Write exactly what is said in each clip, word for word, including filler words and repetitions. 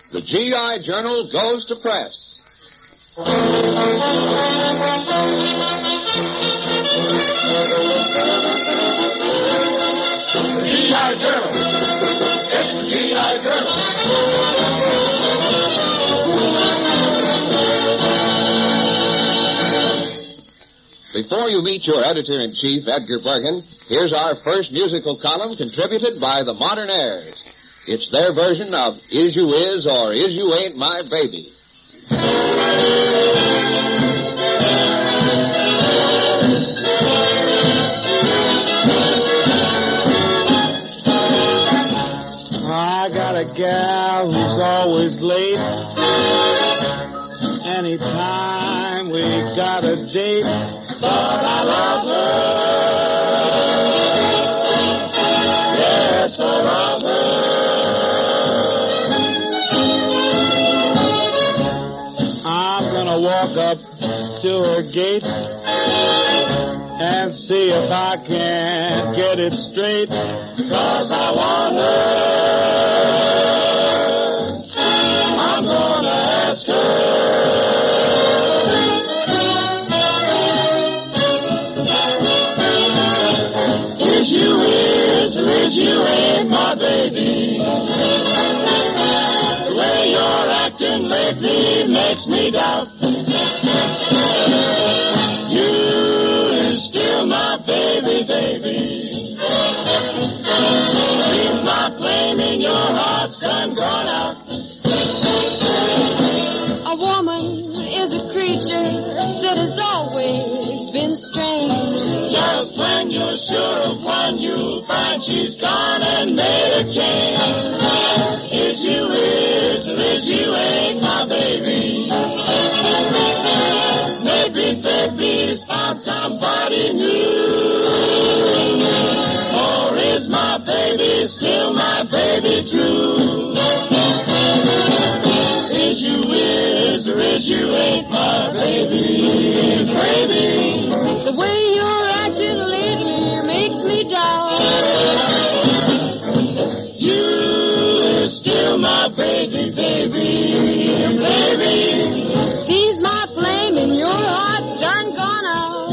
The G I Journal goes to press. The G I Journal. It's the G I Journal. Before you meet your editor-in-chief, Edgar Bergen, here's our first musical column contributed by the Modern Airs. It's their version of Is You Is or Is You Ain't My Baby. I got a gal who's always late. Anytime we got a date, but I love her. Yes, I love her. I'm gonna walk up to her gate and see if I can get it straight, 'cause I want her. I'm gonna ask her. Is you is or is you ain't my baby? The way you're acting lately makes me doubt. You is still my baby, baby. Seems my flame in your heart's done gone out. A woman is a creature that has always been strange. Just when you're sure of one, you'll find she's gone and made a change. Is you is or is you ain't my baby? Maybe baby's found somebody new. Or is my baby still my baby true? Is you is or is you ain't my baby, baby? The way you're acting lately makes me doubt. You is still my baby, baby, baby. Sees my flame in your heart done gone out.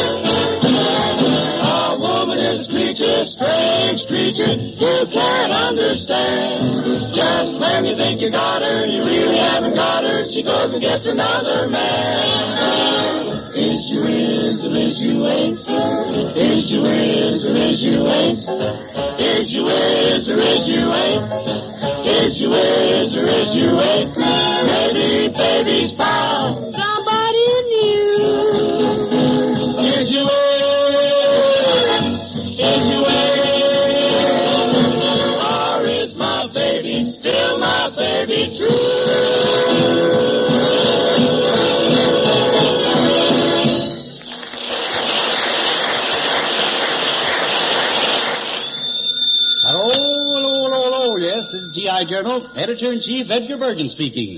A woman is a creature, strange creature, you can't understand. Just when you think you got her, you really haven't got her. She goes and gets another man. Is you is or is you ain't? Is you is or is you ain't? Is you is or is you ain't? Is you is or is you ain't? Maybe baby's found Somebody new. Is you is? Is you is? Or is my baby still my baby true? Hello, hello, hello, hello. Yes, this is G I Journal. Editor-in-Chief Edgar Bergen speaking.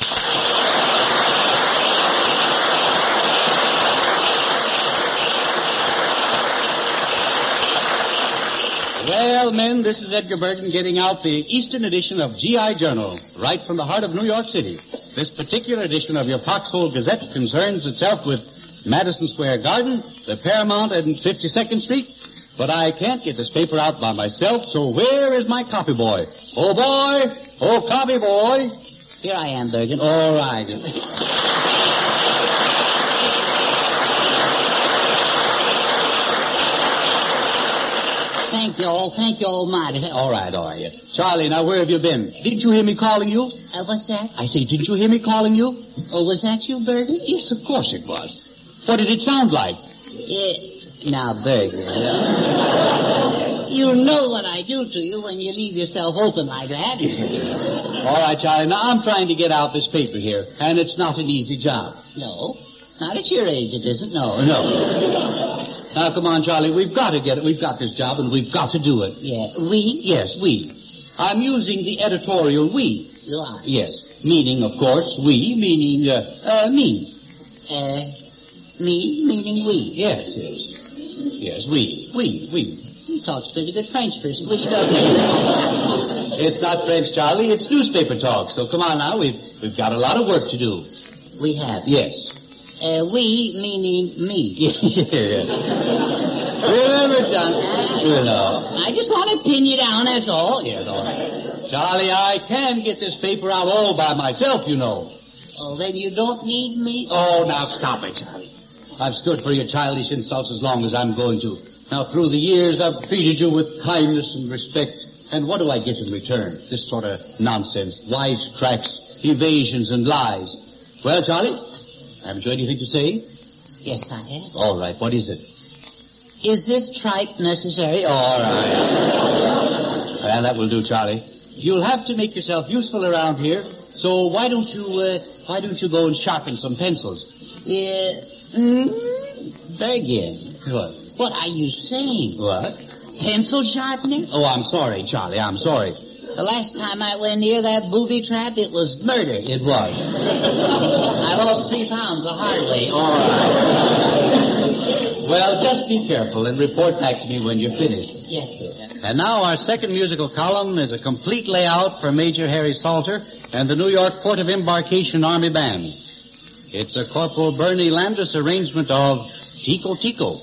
Well, men, this is Edgar Bergen getting out the Eastern edition of G I Journal, right from the heart of New York City. This particular edition of your Foxhole Gazette concerns itself with Madison Square Garden, the Paramount and fifty-second Street. But I can't get this paper out by myself, so where is my copy boy? Oh, boy! Oh, copy boy! Here I am, Bergen. All right. Thank you all. Thank you almighty. All right, all right. Charlie, now where have you been? Didn't you hear me calling you? Uh, what's that? I say, didn't you hear me calling you? Oh, was that you, Bergen? Yes, of course it was. What did it sound like? Yeah. Now, Bergen, you know what I do to you when you leave yourself open like that. All right, Charlie. Now, I'm trying to get out this paper here, and it's not an easy job. No, not at your age it isn't, no. No. Now, come on, Charlie. We've got to get it. We've got this job, and we've got to do it. Yeah, we? Yes, we. I'm using the editorial we. You are? Yes. Meaning, of course, we, meaning, uh, uh, me. Uh, me, meaning we? Yes, yes. Yes, we. We, we. He talks pretty good French for a Swede, doesn't he? It's not French, Charlie. It's newspaper talk. So come on now. We've, we've got a lot of work to do. We have. Yes. Uh, we, meaning me. Yeah. Remember, John. You know. I just want to pin you down, that's all. Yes, all right. Charlie, I can get this paper out all by myself, you know. Oh, then you don't need me? Oh, now stop it, Charlie. I've stood for your childish insults as long as I'm going to. Now, through the years, I've treated you with kindness and respect. And what do I get in return? This sort of nonsense. Wisecracks, evasions, and lies. Well, Charlie, haven't you anything to say? Yes, I have. All right, what is it? Is this tripe necessary? All right. Well, that will do, Charlie. You'll have to make yourself useful around here, so why don't you, uh, why don't you go and sharpen some pencils? Yeah. Mm, Bergen. What? What are you saying? What? Pencil sharpening? Oh, I'm sorry, Charlie, I'm sorry. The last time I went near that booby trap, it was murder. It was. I lost three pounds the hard way. All right. Well, just be careful and report back to me when you're finished. Yes, sir. And now our second musical column is a complete layout for Major Harry Salter and the New York Port of Embarkation Army Band. It's a Corporal Bernie Landis arrangement of Tico Tico.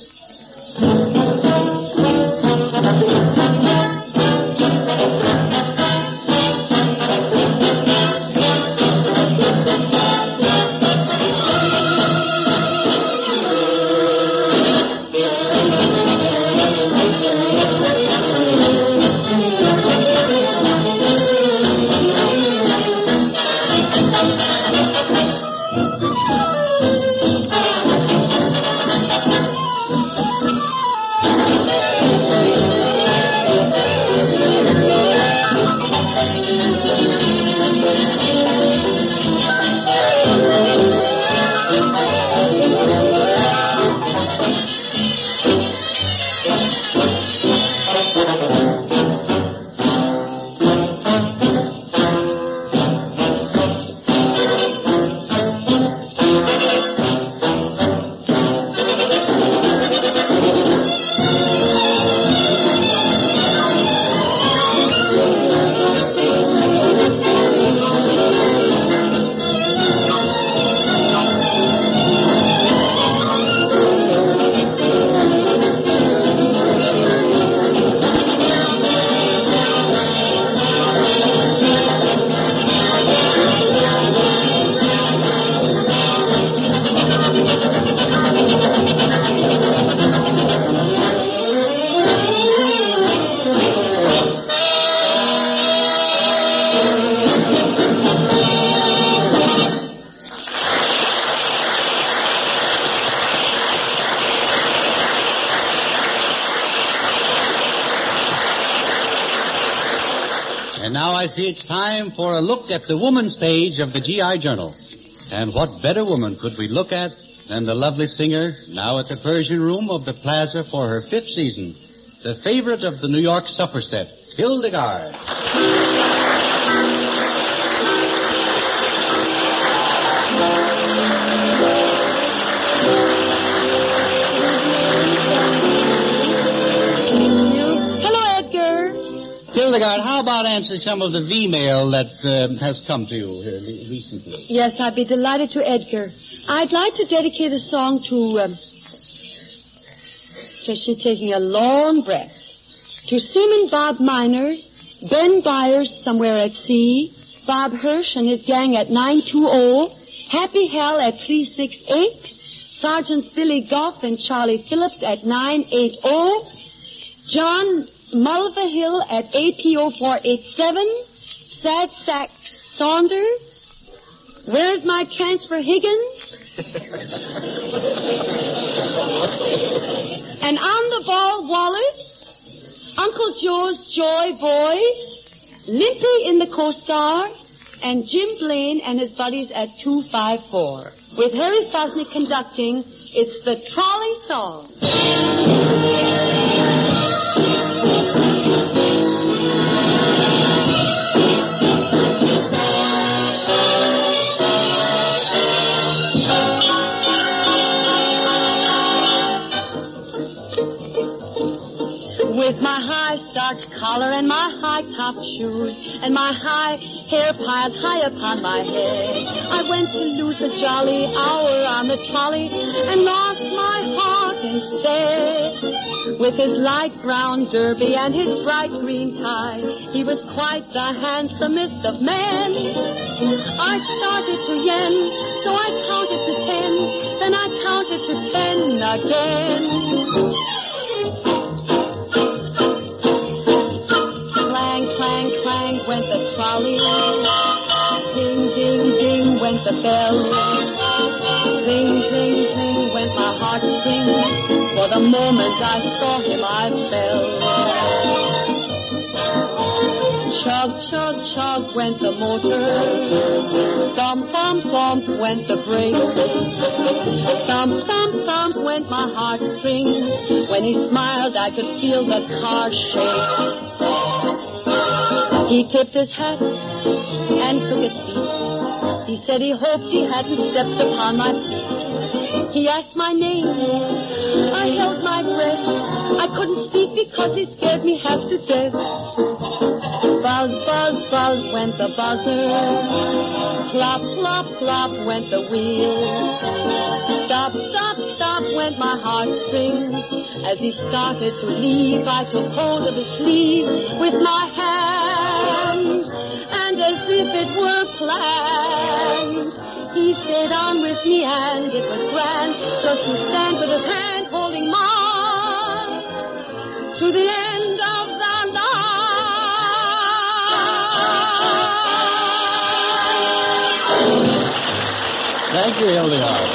I see it's time for a look at the woman's page of the G I Journal. And what better woman could we look at than the lovely singer, now at the Persian Room of the Plaza for her fifth season, the favorite of the New York supper set, Hildegard. Hildegard, how about answering some of the V-mail that uh, has come to you here recently? Yes, I'd be delighted to, Edgar. I'd like to dedicate a song to, um, just she's taking a long breath, to Seaman Bob Miners, Ben Byers somewhere at sea, Bob Hirsch and his gang at nine two zero, Happy Hell at three six eight, Sergeants Billy Goff and Charlie Phillips at nine eight zero, John Mulvihill at A P O four eight seven, Sad Sack Saunders, Where's My Transfer Higgins? And On the Ball Wallace, Uncle Joe's Joy Boys, Limpy in the Coast Guard, and Jim Blaine and his buddies at two five four. With Harry Sosnick conducting, it's the Trolley Song. With my high stock starched collar and my high-top shoes and my high hair piled high upon my head. I went to lose a jolly hour on the trolley and lost my heart instead. With his light brown derby and his bright green tie, he was quite the handsomest of men. I started to yen, so I counted to ten, then I counted to ten again. Clang, clang, clang went the trolley. Ding, ding, ding went the bell. Ring, ring, ring went my heartstrings. For the moment I saw him, I fell. Chug, chug, chug went the motor. Thump, thump, thump went the brake. Thump, thump, thump went my heartstrings. When he smiled, I could feel the car shake. He tipped his hat and took a seat. He said he hoped he hadn't stepped upon my feet. He asked my name. I held my breath. I couldn't speak because he scared me half to death. Buzz, buzz, buzz went the buzzer. Plop, plop, plop went the wheel. Stop, stop, stop went my heartstrings. As he started to leave, I took hold of his sleeve with my hands. And as if it were planned, he stayed on with me and it was grand just to stand with his hand holding mine to the end of the line. Thank you, Hildegard.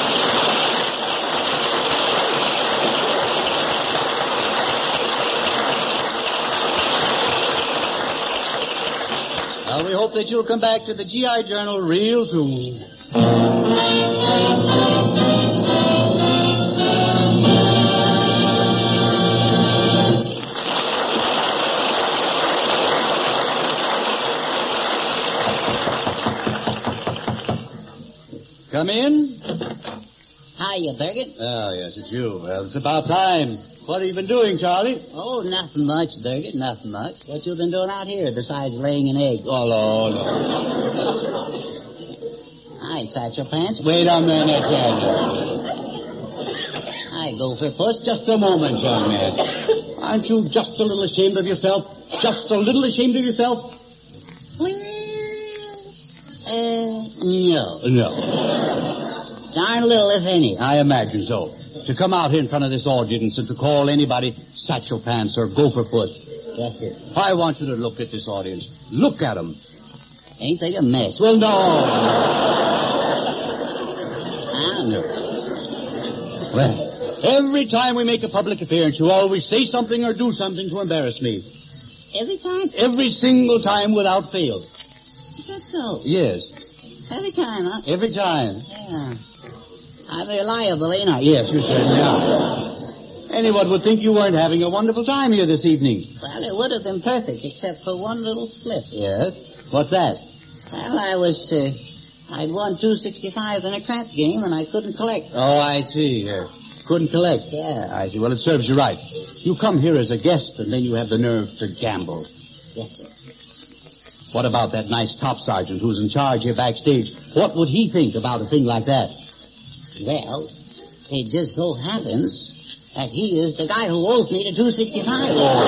Well, we hope that you'll come back to the G I Journal real soon. Come in. Hiya, Bergen. Oh, yes, it's you. Well, it's about time. What have you been doing, Charlie? Oh, nothing much, Bergen, nothing much. What you been doing out here besides laying an egg? Oh, no, no. Hi, Satchel Pants. Wait a minute, Daniel. Hi, Gopher Puss. Just a moment, young man. Aren't you just a little ashamed of yourself? Just a little ashamed of yourself? Well, uh, no. No. Darn little, if any. I imagine so. To come out here in front of this audience and to call anybody Satchel Pants or Gopher Foot. That's it. I want you to look at this audience. Look at them. Ain't they a mess? Well, no. I know. Well, every time we make a public appearance, you always say something or do something to embarrass me. Every time? Every single time without fail. Is that so? Yes. Every time, huh? Every time. Yeah. I'm reliable, ain't I? Yes, you certainly are. Anyone would think you weren't having a wonderful time here this evening. Well, it would have been perfect, except for one little slip. Yes? What's that? Well, I was, uh, I'd won two sixty-five in a crap game, and I couldn't collect. Oh, I see. Uh, couldn't collect. Yeah. I see. Well, it serves you right. You come here as a guest, and then you have the nerve to gamble. Yes, sir. What about that nice top sergeant who's in charge here backstage? What would he think about a thing like that? Well, it just so happens that he is the guy who owes me the two sixty-five. Oh.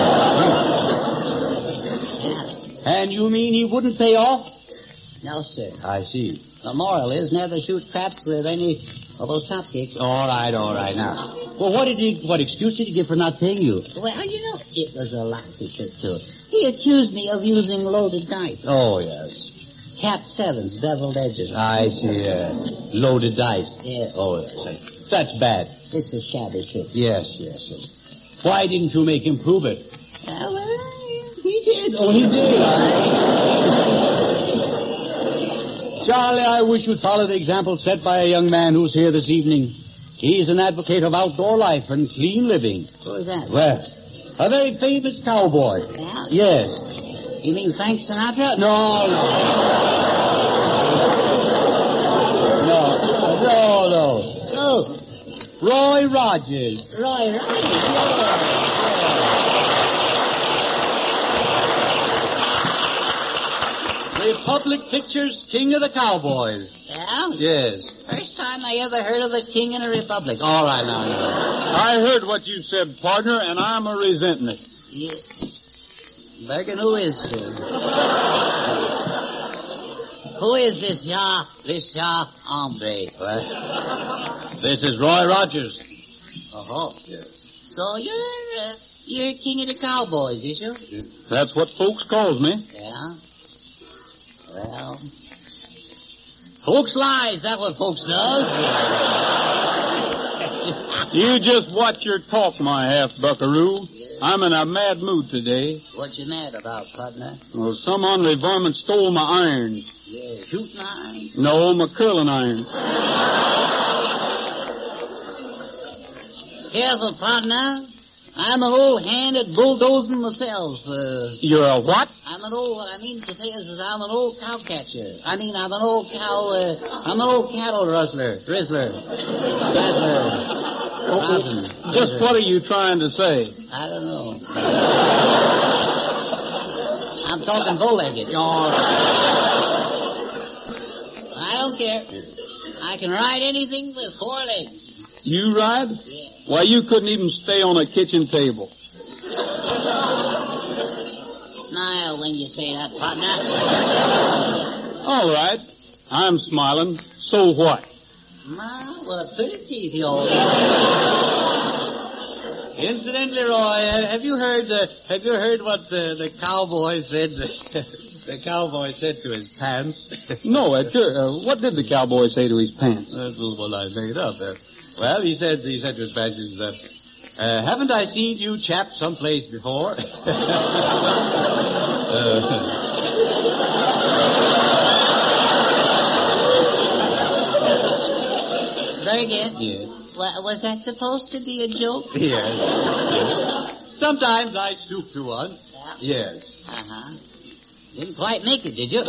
Yeah. And you mean he wouldn't pay off? No, sir. I see. The moral is never shoot craps with any of those top kicks. All right, all right. Now, well, what did he? What excuse did he give for not paying you? Well, you know, it was a lot to get to. He accused me of using loaded dice. Oh, yes. Cap sevens, beveled edges. I see. Uh, loaded dice. Yeah. Oh, yes. That's bad. It's a shabby trick. Yes, yes, yes. Why didn't you make him prove it? Uh, well, he did. Oh, he did. Charlie, I wish you'd follow the example set by a young man who's here this evening. He's an advocate of outdoor life and clean living. Who is that? Well, a very famous cowboy. Yeah? Yes. You mean Frank Sinatra? No, no. No, no, no. Oh, Roy Rogers. Roy Rogers. Yeah. Republic Pictures, King of the Cowboys. Yeah? Yes. First time I ever heard of the king in a republic. All right, now. I heard what you said, partner, and I'm a resenting it. Yeah. Bergen, who is uh, who is this ya, this ya hombre? What? This is Roy Rogers. Oh, yes. So you're, uh, you're king of the cowboys, is you? That's what folks calls me. Yeah? Well, folks lie, is that what folks does? You just watch your talk, my half-buckaroo. I'm in a mad mood today. What you mad about, partner? Well, some ornery varmint stole my iron. Yeah, shooting iron? No, my curling iron. Careful, partner. I'm an old hand at bulldozing myself. Uh, You're a what? I'm an old, what I mean to say is, is I'm an old cow catcher. I mean, I'm an old cow, uh, I'm an old cattle rustler, rizzler, razzler. Rosin, Just what are you trying to say? I don't know. I'm talking bow-legged. I don't care. I can ride anything with four legs. You ride? Yeah. Why, you couldn't even stay on a kitchen table. Smile when you say that, partner. All right. I'm smiling. So what? Ma, what pretty teeth you all Incidentally, Roy, uh, have you heard uh, have you heard what uh, the cowboy said? The cowboy said to his pants. No, Edgar. Uh, what did the cowboy say to his pants? That's what I made up. Uh, well, he said he said to his pants, he said, uh, "Haven't I seen you chaps someplace before?" uh, Very good. yes. Well, was that supposed to be a joke? Yes. yes. Sometimes I stoop to one. Yeah. Yes. Uh-huh. Didn't quite make it, did you?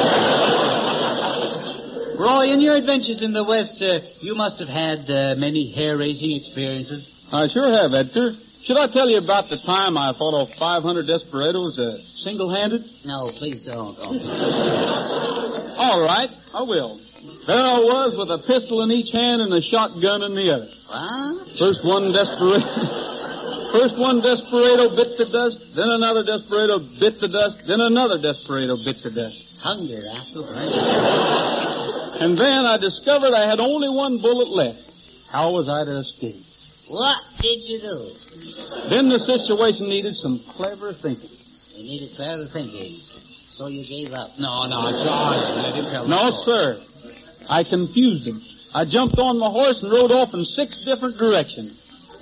Roy, in your adventures in the West, uh, you must have had uh, many hair-raising experiences. I sure have, Edgar. Should I tell you about the time I fought off five hundred desperados uh, single-handed? No, please don't. Oh. All right, I will. There I was with a pistol in each hand and a shotgun in the other. What? First one desperado, first one desperado bit the dust, then another desperado bit the dust, then another desperado bit the dust. Hunger, rascal. And then I discovered I had only one bullet left. How was I to escape? What did you do? Then the situation needed some clever thinking. You needed clever thinking. So you gave up. No, no, John. I didn't tell No, sir. I confused him. I jumped on my horse and rode off in six different directions.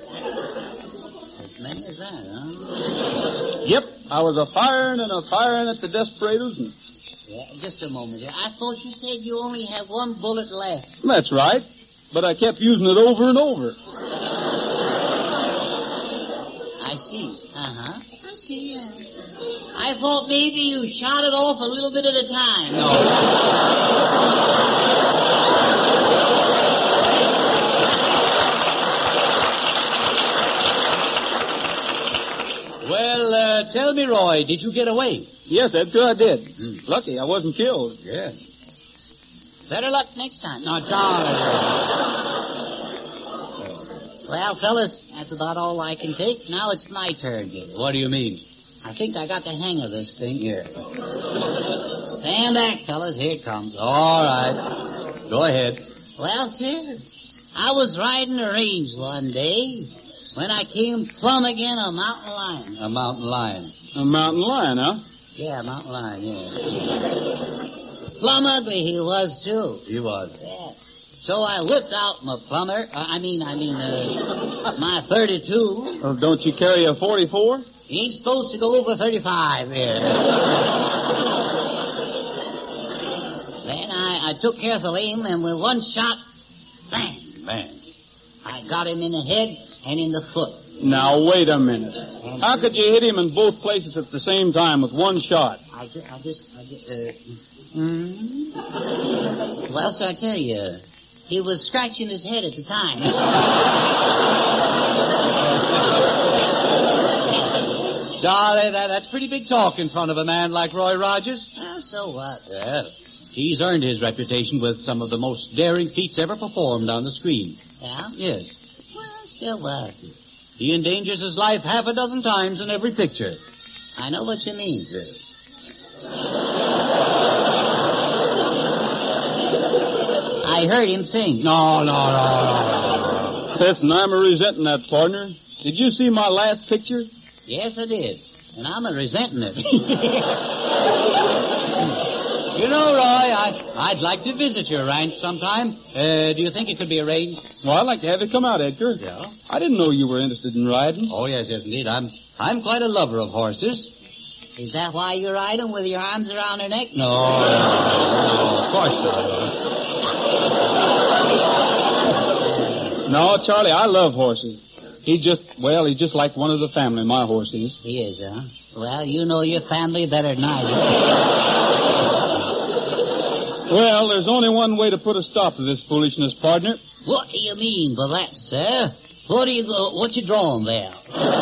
As many as that, huh? Yep, I was a firing and a firing at the desperados. And... Yeah, just a moment here. I thought you said you only had one bullet left. That's right, but I kept using it over and over. I see. Uh-huh. I see, yeah. I thought maybe you shot it off a little bit at a time. No. Well, uh, tell me, Roy, did you get away? Yes, Edgar, I did. Mm. Lucky I wasn't killed. Yeah. Better luck next time. No, John. Well, fellas, that's about all I can take. Now it's my turn. What do you mean? I think I got the hang of this thing. Yeah. Stand back, fellas. Here it comes. All right. Go ahead. Well, sir, I was riding the range one day when I came plumb again a mountain lion. A mountain lion. A mountain lion, huh? Yeah, a mountain lion, yeah. Plumb ugly he was, too. He was. Yeah. So I whipped out my plumber. Uh, I mean, I mean, uh, my thirty-two. Well, don't you carry a forty-four? You ain't supposed to go over thirty-five here. Then I, I took care of the aim, and with one shot, bang, Man. I got him in the head and in the foot. Now, wait a minute. How could you hit him in both places at the same time with one shot? I just, I just, I just, uh... Mm-hmm. Well, sir, I tell you, he was scratching his head at the time. Dolly, that, that's pretty big talk in front of a man like Roy Rogers. Well, so what? Well, he's earned his reputation with some of the most daring feats ever performed on the screen. Yeah? Yes. Well, so what? He endangers his life half a dozen times in every picture. I know what you mean. Yes. I heard him sing. No, no, no, no. Listen, I'm a resenting that, partner. Did you see my last picture? Yes, I did. And I'm a resenting it. You know, Roy, I, I'd like to visit your ranch sometime. Uh, do you think it could be arranged? Well, I'd like to have you come out, Edgar. Yeah. I didn't know you were interested in riding. Oh, yes, yes, indeed. I'm, I'm quite a lover of horses. Is that why you ride them with your arms around their neck? No, no, no, of course not. No, Charlie, I love horses. He just, well, he's just like one of the family, my horse is. He is, huh? Well, you know your family better than I do. Well, there's only one way to put a stop to this foolishness, partner. What do you mean by that, sir? What do you go, what you drawing there?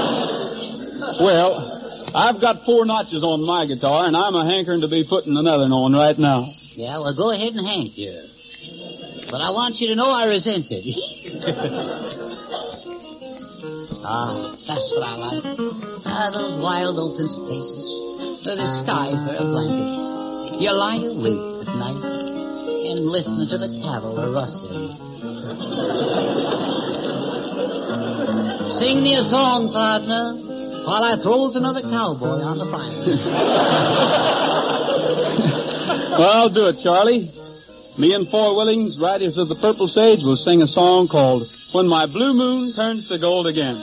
Well, I've got four notches on my guitar, and I'm a hankering to be putting another on right now. Yeah, well, go ahead and hank you. But I want you to know I resent it. Ah, that's what I like. Ah, those wild open spaces, with the sky for a blanket. You lie awake at night and listen to the cattle a rustling. Sing me a song, partner, while I throws another cowboy on the fire. Well, I'll do it, Charlie. Me and Four Willings, Riders of the Purple Sage, will sing a song called When My Blue Moon Turns to Gold Again.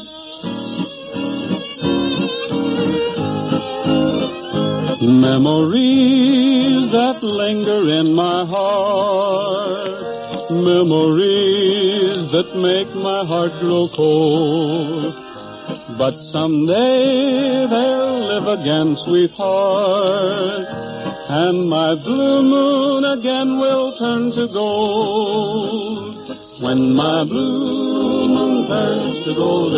Memories that linger in my heart, memories that make my heart grow cold. But someday they'll live again, sweetheart, and my blue moon again will turn to gold. When my blue moon turns to gold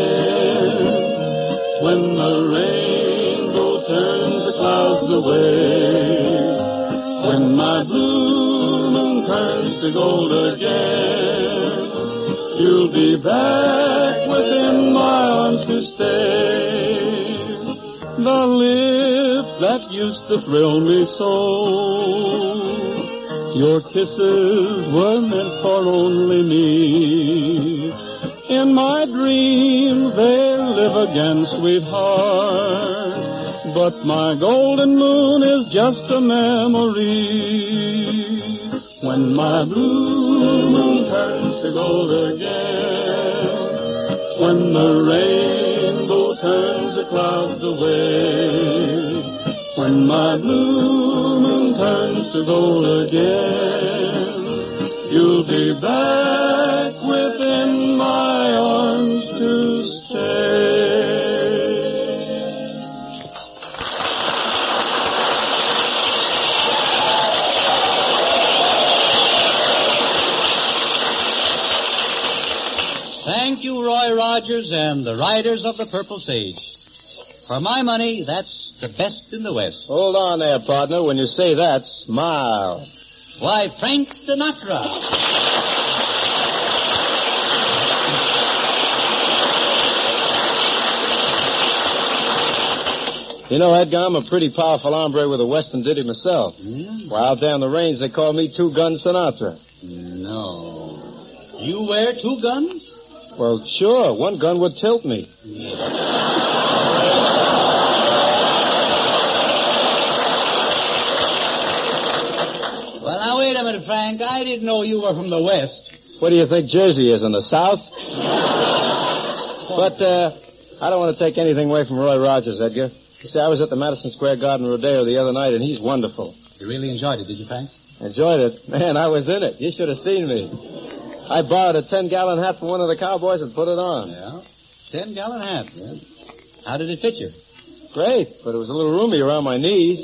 again, when the rainbow turns the clouds away, when my blue moon turns to gold again, you'll be back within my arms to stay. The lips that used to thrill me so, your kisses were meant for only me. In my dreams they'll live again, sweetheart, but my golden moon is just a memory. When my blue moon turns to gold again, when the rainbow turns the clouds away, when my blue moon turns to gold again, you'll be back within my arms to stay. Thank you, Roy Rogers and the Riders of the Purple Sage. For my money, that's the best in the West. Hold on there, partner. When you say that, smile. Why, Frank Sinatra. You know, Edgar, I'm a pretty powerful hombre with a Western ditty myself. Mm. Well, out there on the range, they call me Two Gun Sinatra. No. You wear two guns? Well, sure. One gun would tilt me. Well, now, wait a minute, Frank. I didn't know you were from the West. What do you think Jersey is, in the South? But, uh, I don't want to take anything away from Roy Rogers, Edgar. You see, I was at the Madison Square Garden Rodeo the other night, and he's wonderful. You really enjoyed it, did you, Frank? Enjoyed it? Man, I was in it. You should have seen me. I borrowed a ten-gallon hat from one of the cowboys and put it on. Yeah? Ten-gallon hat, yeah. How did it fit you? Great, but it was a little roomy around my knees.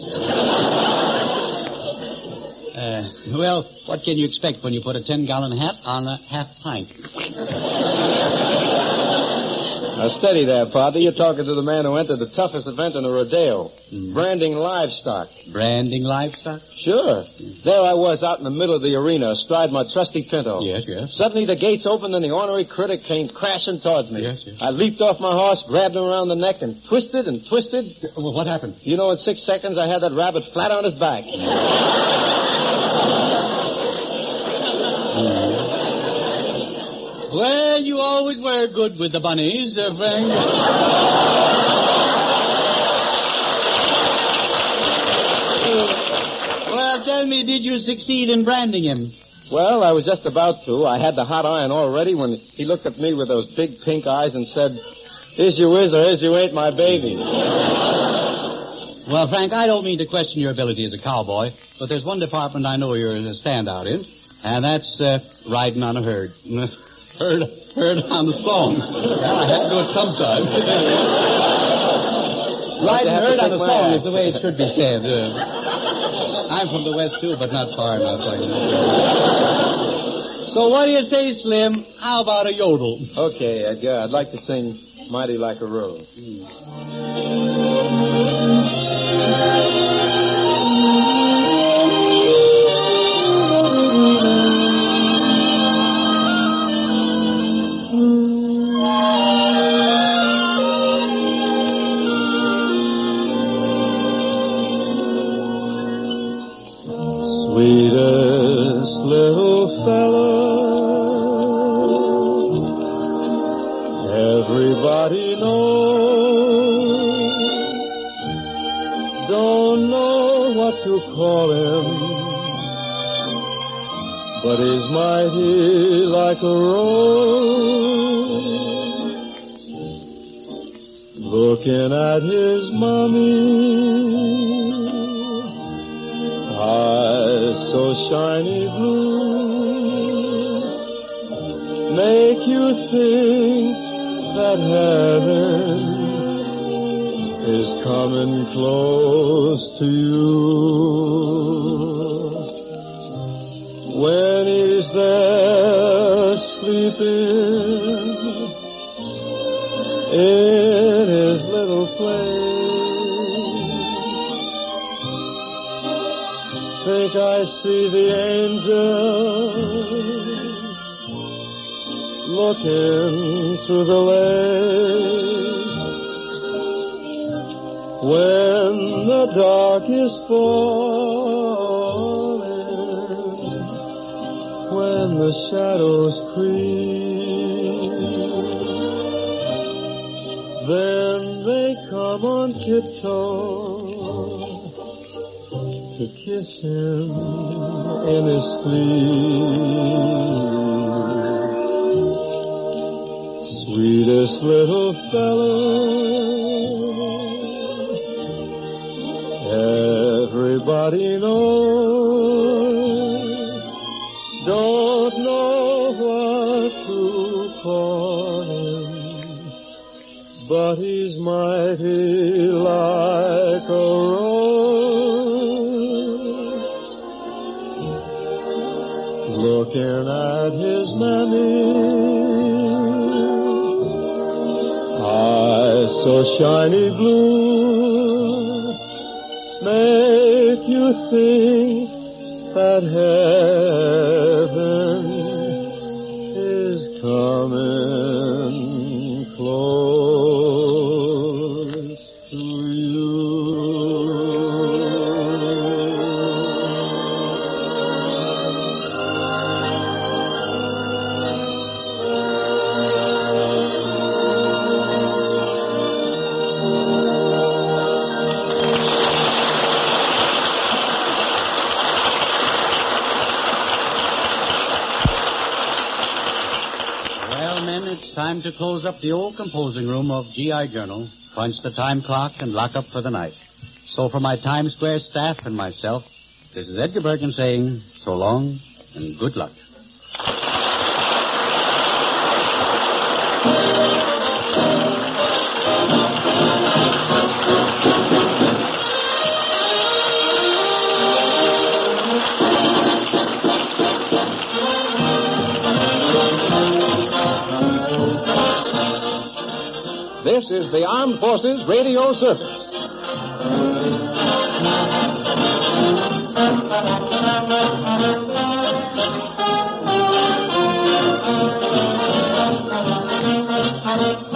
Uh, well, what can you expect when you put a ten-gallon hat on a half pint? Now, steady there, partner. You're talking to the man who entered the toughest event in the rodeo. Mm. Branding livestock. Branding livestock? Sure. There I was out in the middle of the arena, astride my trusty pinto. Yes, yes. Suddenly the gates opened and the ornery critic came crashing towards me. Yes, yes. I leaped off my horse, grabbed him around the neck, and twisted and twisted. Well, what happened? You know, in six seconds, I had that rabbit flat on his back. mm. Well, you always were good with the bunnies, uh, Frank. Well, tell me, did you succeed in branding him? Well, I was just about to. I had the hot iron all ready when he looked at me with those big pink eyes and said, "Is you is or is you ain't my baby." Well, Frank, I don't mean to question your ability as a cowboy, but there's one department I know you're a standout in, and that's uh, riding on a herd. Heard, heard on the song. Well, I have to do it sometime. Riding herd on the song is the way it should be said. Uh, I'm from the West, too, but not far enough. So what do you say, Slim? How about a yodel? Okay, Edgar. I'd like to sing Mighty Like a Rose. Mm. Sweetest little fellow, everybody knows. Don't know what to call him, but he's mighty like a rose. Looking at his mommy, eyes so shiny blue, make you think that heaven is coming close to you. When he's there sleeping in his little place, think I see the angels looking through the lake. When the dark is falling, when the shadows creep, then they come on tiptoe to kiss him in his sleep. Sweetest little fellow, everybody knows. Don't know what to call him, but he's mighty like a rose. Looking at his mammy, eyes so shiny blue, make you think that heaven is coming close to you. Time to close up the old composing room of G I Journal, punch the time clock, and lock up for the night. So for my Times Square staff and myself, this is Edgar Bergen saying so long and good luck. This is the Armed Forces Radio Service. Thank you.